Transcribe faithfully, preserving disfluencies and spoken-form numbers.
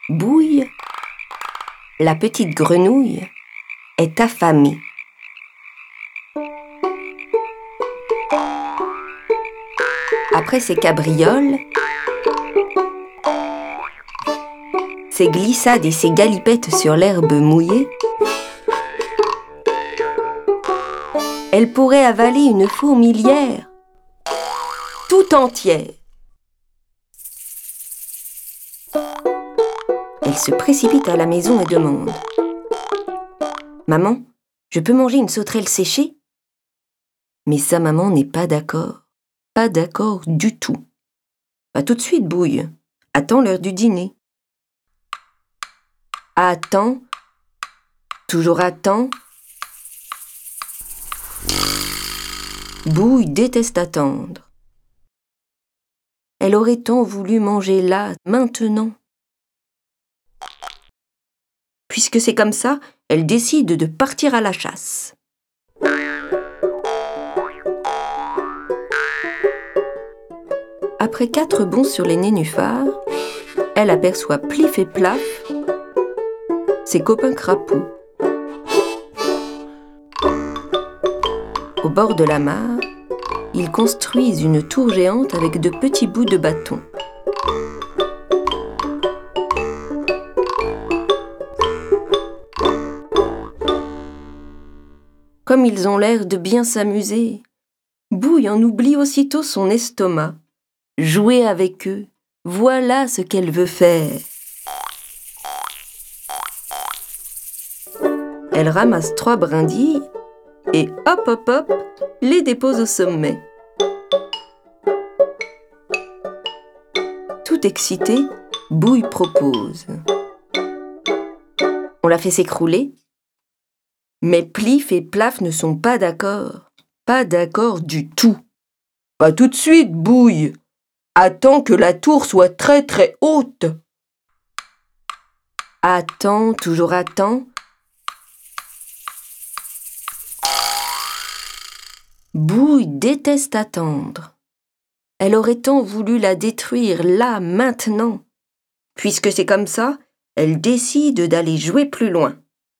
Bouille, la petite grenouille, est affamée. Après ses cabrioles, ses glissades et ses galipettes sur l'herbe mouillée, elle pourrait avaler une fourmilière tout entière. Elle se précipite à la maison et demande : « Maman, je peux manger une sauterelle séchée ?» Mais sa maman n'est pas d'accord. Pas d'accord du tout. « Pas tout de suite, Bouille. Attends l'heure du dîner. » Attends, toujours attends. Bouille déteste attendre. Elle aurait tant voulu manger là, maintenant. Puisque c'est comme ça, elle décide de partir à la chasse. Après quatre bonds sur les nénuphars, elle aperçoit Plif et Plaf, ses copains crapauds. Au bord de la mare, ils construisent une tour géante avec de petits bouts de bâton. Comme ils ont l'air de bien s'amuser, Bouille en oublie aussitôt son estomac. Jouer avec eux, voilà ce qu'elle veut faire. Elle ramasse trois brindilles et hop hop hop, les dépose au sommet. Tout excitée, Bouille propose. On la fait s'écrouler, mais Plif et Plaf ne sont pas d'accord. Pas d'accord du tout. « Pas tout de suite, Bouille. Attends que la tour soit très très haute. » Attends, toujours attends. Bouille déteste attendre. Elle aurait tant voulu la détruire là, maintenant. Puisque c'est comme ça, elle décide d'aller jouer plus loin.